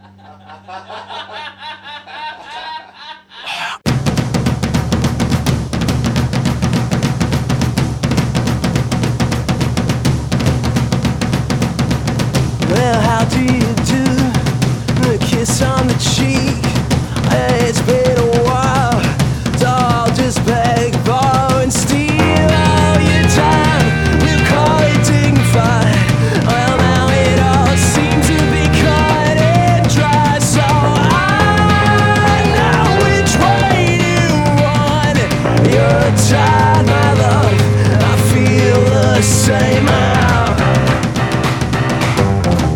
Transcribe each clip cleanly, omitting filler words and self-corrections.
Well, how do you do? The kiss on the cheek. It's been a while. Doll, just beg, borrow, and steal all your time. You call it dignified. Well, now it all seems to be cut and dry. So I know which way you want. You're tired, my love. I feel the same.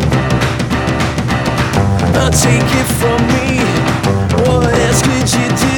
Take it from me. What else could you do?